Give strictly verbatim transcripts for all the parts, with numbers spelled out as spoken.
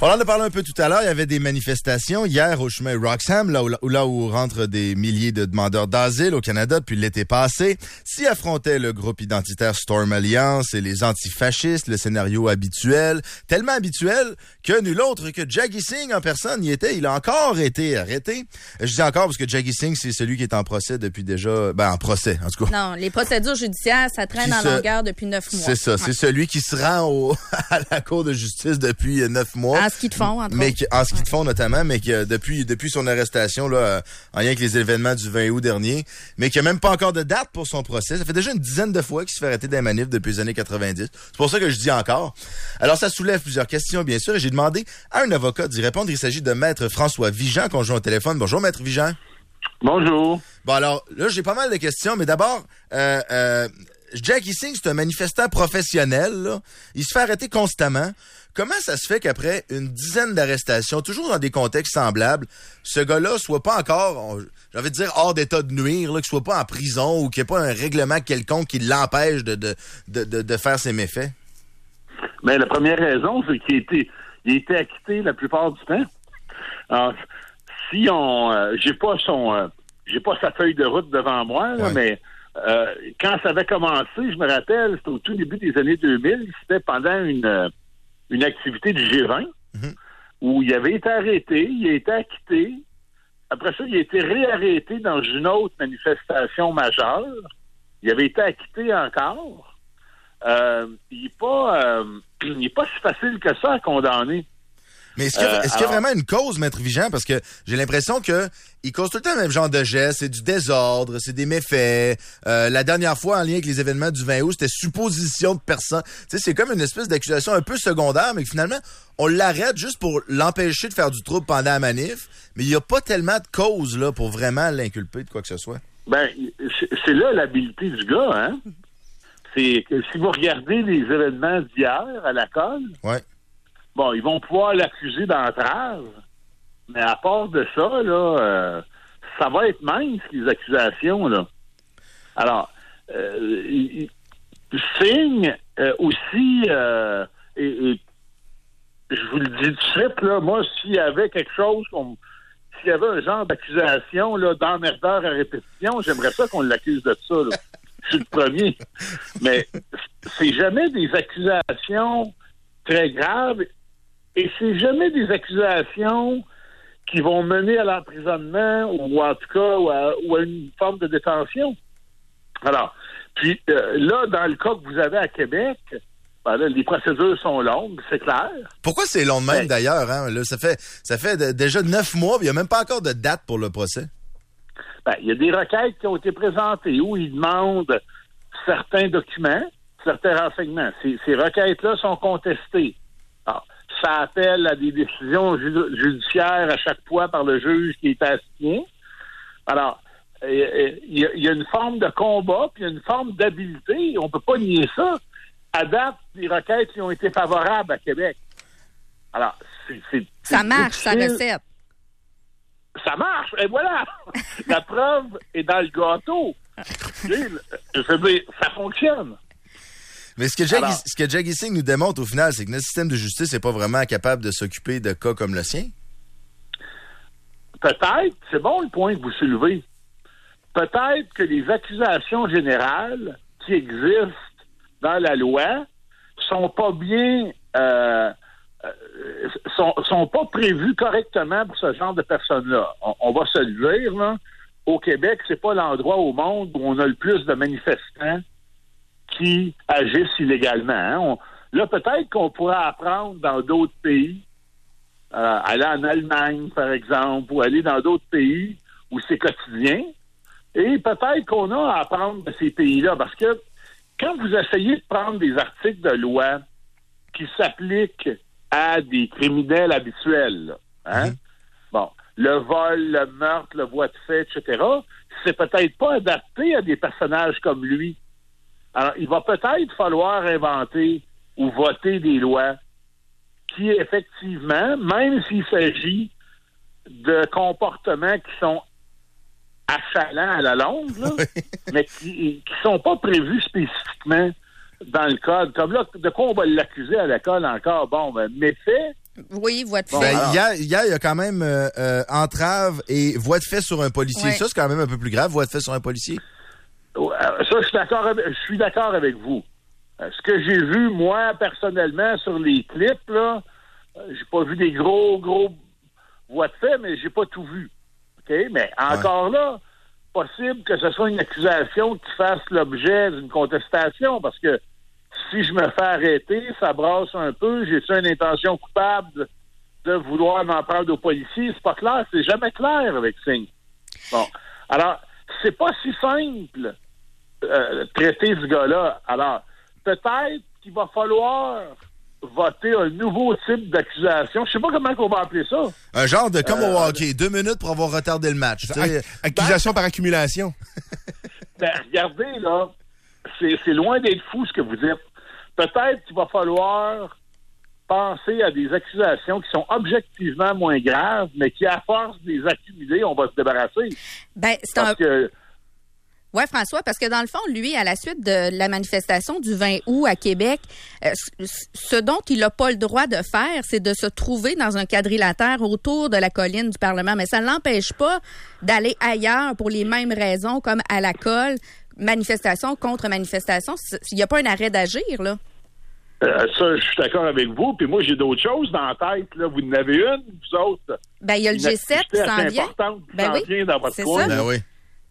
On en a parlé un peu tout à l'heure. Il y avait des manifestations hier au chemin Roxham, là où, là où rentrent des milliers de demandeurs d'asile au Canada depuis l'été passé. S'y affrontait le groupe identitaire Storm Alliance et les antifascistes, le scénario habituel, tellement habituel que nul autre que Jaggi Singh en personne y était. Il a encore été arrêté. Je dis encore parce que Jaggi Singh, c'est celui qui est en procès depuis déjà... Ben, en procès, en tout cas. Non, les procédures judiciaires, ça traîne Qui en se... longueur depuis neuf mois. C'est ça. Ouais. C'est celui qui se rend au... à la Cour de justice depuis neuf mois. En ski de fond, entre mais autres. qui, en ski de fond notamment, mais que depuis depuis son arrestation là, euh, en lien avec les événements du vingt août dernier, mais qui a même pas encore de date pour son procès. Ça fait déjà une dizaine de fois qu'il se fait arrêter des manifs depuis les années quatre-vingt-dix. C'est pour ça que je dis encore. Alors ça soulève plusieurs questions, bien sûr, et j'ai demandé à un avocat d'y répondre. Il s'agit de Maître François Vigent qu'on joint au téléphone. Bonjour, Maître Vigent. Bonjour. Bon alors, là, j'ai pas mal de questions, mais d'abord, euh, euh, Jaggi Singh, c'est un manifestant professionnel, là. Il se fait arrêter constamment. Comment ça se fait qu'après une dizaine d'arrestations, toujours dans des contextes semblables, ce gars-là soit pas encore, j'ai envie de dire, hors d'état de nuire, là, qu'il soit pas en prison ou qu'il n'y ait pas un règlement quelconque qui l'empêche de, de, de, de, de faire ses méfaits? Mais la première raison, c'est qu'il a été, il a été acquitté la plupart du temps. Alors, si on... Euh, j'ai pas son... Euh, j'ai pas sa feuille de route devant moi, là, ouais. mais... Euh, quand ça avait commencé, je me rappelle, c'était au tout début des années deux mille, c'était pendant une, euh, une activité du G vingt, mm-hmm. où il avait été arrêté, il a été acquitté. Après ça, il a été réarrêté dans une autre manifestation majeure. Il avait été acquitté encore. Euh, il n'est pas, euh, il est pas si facile que ça à condamner. Mais est-ce qu'il y a, est-ce qu'il y a vraiment une cause, Maître Vigent? Parce que j'ai l'impression que il cause tout le temps le même genre de gestes. C'est du désordre, c'est des méfaits. Euh, la dernière fois, en lien avec les événements du vingt août, c'était supposition de personne. Tu sais, c'est comme une espèce d'accusation un peu secondaire, mais que finalement, on l'arrête juste pour l'empêcher de faire du trouble pendant la manif. Mais il n'y a pas tellement de cause là pour vraiment l'inculper de quoi que ce soit. Ben, c'est là l'habileté du gars, hein? C'est que si vous regardez les événements d'hier à la colle... Ouais. Bon, ils vont pouvoir l'accuser d'entrave, mais à part de ça, là, euh, ça va être mince, les accusations, là. Alors, euh, il, il, Singh euh, aussi, euh, et, et je vous le dis tout de suite, là, moi, s'il y avait quelque chose, comme, s'il y avait un genre d'accusation, là, d'emmerdeur à répétition, j'aimerais ça qu'on l'accuse de ça, là. Je suis le premier. Mais c'est jamais des accusations très graves. Et c'est jamais des accusations qui vont mener à l'emprisonnement ou en tout cas ou à, ou à une forme de détention. Alors, puis euh, là, dans le cas que vous avez à Québec, ben là, les procédures sont longues, c'est clair. Pourquoi c'est long de même ben, d'ailleurs? Hein? Là, ça fait ça fait de, déjà neuf mois, il n'y a même pas encore de date pour le procès. Ben, il y a des requêtes qui ont été présentées où ils demandent certains documents, certains renseignements. Ces, ces requêtes-là sont contestées. Alors, ça appelle à des décisions ju- judiciaires à chaque fois par le juge qui est assigné. Alors, il y, y a une forme de combat, puis il y a une forme d'habileté. On peut pas nier ça. À date, les requêtes qui ont été favorables à Québec. Alors, c'est... c'est ça c'est marche, sa recette. Ça marche, et voilà! La preuve est dans le gâteau. Je veux dire, ça fonctionne. Mais ce que Jaggi, Alors, ce que Jaggi Singh nous démontre au final, c'est que notre système de justice n'est pas vraiment capable de s'occuper de cas comme le sien. Peut-être, c'est bon le point que vous soulevez. Peut-être que les accusations générales qui existent dans la loi sont pas bien, euh, euh, sont, sont pas prévues correctement pour ce genre de personnes-là. On, on va se le dire, là. Au Québec, c'est pas l'endroit au monde où on a le plus de manifestants qui agissent illégalement. Hein. On, là, peut-être qu'on pourrait apprendre dans d'autres pays, euh, aller en Allemagne, par exemple, ou aller dans d'autres pays où c'est quotidien. Et peut-être qu'on a à apprendre de ces pays-là, parce que quand vous essayez de prendre des articles de loi qui s'appliquent à des criminels habituels, là, hein, mmh. bon, le vol, le meurtre, le voie de fait, et cetera, c'est peut-être pas adapté à des personnages comme lui. Alors, il va peut-être falloir inventer ou voter des lois qui, effectivement, même s'il s'agit de comportements qui sont achalants à la longue, là, mais qui qui sont pas prévus spécifiquement dans le code. Comme là, de quoi on va l'accuser à l'école encore? Bon, ben, méfait, Oui, voie de fait. Bon, ben, hier, hier, il y a quand même euh, euh, entrave et voie de fait sur un policier. Ouais. Ça, c'est quand même un peu plus grave, voie de fait sur un policier. Ça, je suis d'accord avec, je suis d'accord avec vous. Euh, ce que j'ai vu, moi, personnellement, sur les clips, là, euh, j'ai pas vu des gros, gros voies de fait, mais j'ai pas tout vu. OK? Mais encore ouais. là, possible que ce soit une accusation qui fasse l'objet d'une contestation, parce que si je me fais arrêter, ça brasse un peu, j'ai-tu une intention coupable de vouloir m'en prendre aux policiers? C'est pas clair, c'est jamais clair avec Singh. Bon. Alors, c'est pas si simple euh, traiter ce gars-là. Alors, peut-être qu'il va falloir voter un nouveau type d'accusation. Je sais pas comment on va appeler ça. Un genre de comme euh, au hockey, deux minutes pour avoir retardé le match. Ac- accusation ben, par accumulation. Ben, regardez, là, c'est, c'est loin d'être fou ce que vous dites. Peut-être qu'il va falloir penser à des accusations qui sont objectivement moins graves, mais qui, à force de les accumuler, on va se débarrasser. Ben, c'est Parce un... que... Oui, François, parce que dans le fond, lui, à la suite de la manifestation du vingt août à Québec, euh, ce dont il n'a pas le droit de faire, c'est de se trouver dans un quadrilatère autour de la colline du Parlement. Mais ça ne l'empêche pas d'aller ailleurs pour les mêmes raisons, comme à la colle, manifestation contre manifestation. Il n'y a pas un arrêt d'agir, là. Euh, ça, je suis d'accord avec vous. Puis moi, j'ai d'autres choses dans la tête. Là. Vous en avez une, vous autres? Ben, il y a le G sept qui s'en vient. Importante qui ben s'en oui, vient dans votre c'est coin. ça. Ben oui.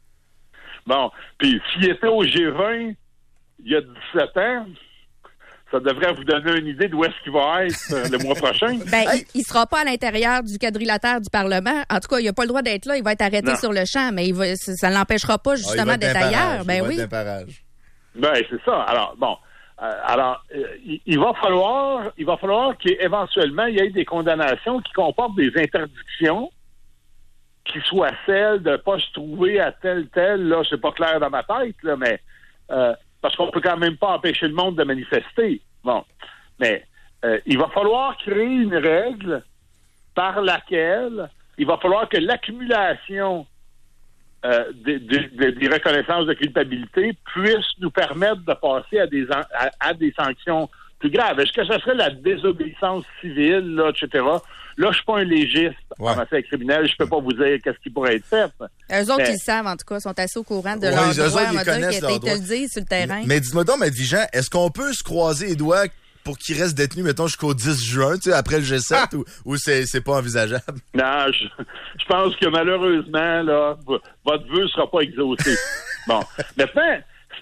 Bon, puis s'il était au G vingt il y a dix-sept ans, ça devrait vous donner une idée d'où est-ce qu'il va être euh, le mois prochain. Ben, hey. il, il sera pas à l'intérieur du quadrilatère du Parlement. En tout cas, il n'a pas le droit d'être là. Il va être arrêté non. sur le champ, mais il va, ça ne l'empêchera pas justement ah, d'être ailleurs. Ben oui. Ben, c'est ça. Alors, bon. Euh, alors, euh, il, il va falloir, il va falloir qu'éventuellement, il y ait des condamnations qui comportent des interdictions qui soient celles de ne pas se trouver à tel, tel, là, c'est pas clair dans ma tête, là, mais euh, parce qu'on peut quand même pas empêcher le monde de manifester. Bon. Mais euh, il va falloir créer une règle par laquelle il va falloir que l'accumulation euh, des, des, des reconnaissances de culpabilité puisse nous permettre de passer à des, à, à des sanctions plus graves. Est-ce que ça serait la désobéissance civile, là, et cetera? Là, je suis pas un légiste ouais. en matière criminelle. Je peux pas vous dire qu'est-ce qui pourrait être fait. Eux autres, mais... ils le savent, en tout cas, sont assez au courant de ouais, leurs eux droits. autres, On va dire qu'ils te droits. le disent sur le terrain. Mais, mais dis-moi donc, Maître Vigent, est-ce qu'on peut se croiser les doigts pour qu'il reste détenu, mettons, jusqu'au dix juin, tu sais, après le G sept, ah! ou, ou c'est, c'est pas envisageable? Non, je, je pense que malheureusement, là, votre vœu sera pas exaucé. Bon. Maintenant,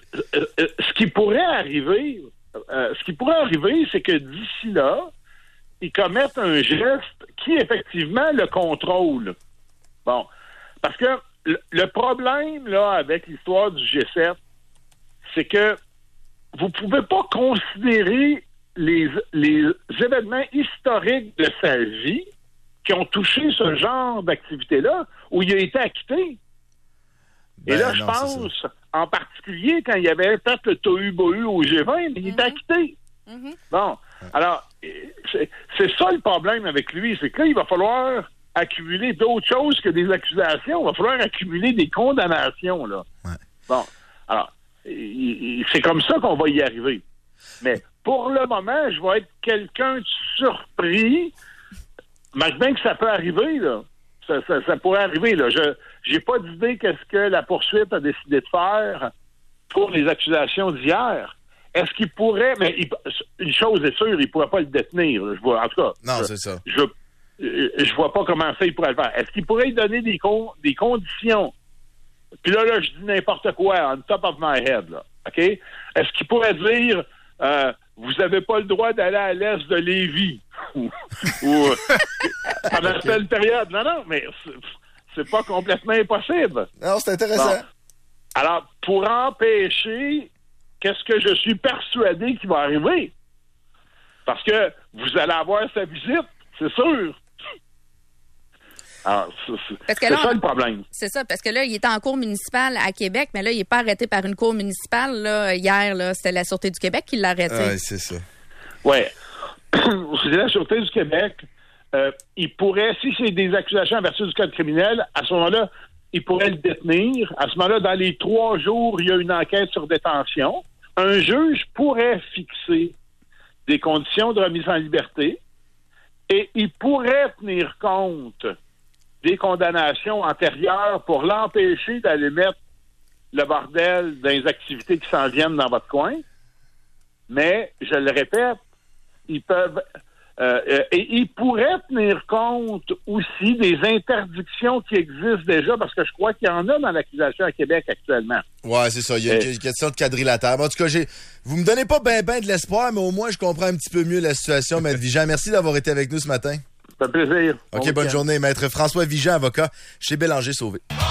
ce qui pourrait arriver, euh, ce qui pourrait arriver, c'est que d'ici là, ils commettent un geste qui, effectivement, le contrôle. Bon. Parce que le, le problème, là, avec l'histoire du G sept, c'est que vous pouvez pas considérer les, les événements historiques de sa vie qui ont touché ce genre d'activité-là où il a été acquitté. Ben, et là, non, je pense, en particulier, quand il y avait peut-être le tohu-bohu au G vingt, mais il mm-hmm. était acquitté. Mm-hmm. Bon. Alors, c'est, c'est ça le problème avec lui, c'est que là, il va falloir accumuler d'autres choses que des accusations. Il va falloir accumuler des condamnations, là. Ouais. Bon. Alors, il, il, c'est comme ça qu'on va y arriver. Mais pour le moment, je vais être quelqu'un de surpris. Mais bien que ça peut arriver, là. Ça, ça, ça pourrait arriver, là. Je j'ai pas d'idée qu'est-ce que la poursuite a décidé de faire pour les accusations d'hier. Est-ce qu'il pourrait... Mais il, une chose est sûre, il pourrait pas le détenir. Là. Je vois, en tout cas... Non, je, c'est ça. Je, je vois pas comment ça, il pourrait le faire. Est-ce qu'il pourrait lui donner des, con, des conditions? Puis là, là, je dis n'importe quoi, on top of my head, là. OK? Est-ce qu'il pourrait dire... Euh, vous n'avez pas le droit d'aller à l'est de Lévis ou, ou pendant okay. telle période. Non, non, mais c'est, c'est pas complètement impossible. Non, c'est intéressant. Bon. Alors, pour empêcher, qu'est-ce que je suis persuadé qui va arriver? Parce que vous allez avoir sa visite, c'est sûr. Alors, c'est, c'est, c'est là, ça le problème. C'est ça, parce que là, il était en cour municipale à Québec, mais là, il n'est pas arrêté par une cour municipale. Là, hier, là, c'était la Sûreté du Québec qui l'a arrêté. Oui, c'est ça. Oui. C'est la Sûreté du Québec. Euh, il pourrait, si c'est des accusations en vertu du code criminel, à ce moment-là, il pourrait le détenir. À ce moment-là, dans les trois jours, il y a une enquête sur détention. Un juge pourrait fixer des conditions de remise en liberté. Et il pourrait tenir compte des condamnations antérieures pour l'empêcher d'aller mettre le bordel dans les activités qui s'en viennent dans votre coin. Mais, je le répète, ils peuvent... Euh, euh, et ils pourraient tenir compte aussi des interdictions qui existent déjà, parce que je crois qu'il y en a dans l'accusation à Québec actuellement. Ouais, c'est ça. Il y a une question de quadrilatère. En tout cas, j'ai... vous me donnez pas ben ben de l'espoir, mais au moins, je comprends un petit peu mieux la situation. Maître Vigent, merci d'avoir été avec nous ce matin. Ça fait plaisir. OK, bon bonne journée. Maître François Vigent, avocat chez Bélanger Sauvé.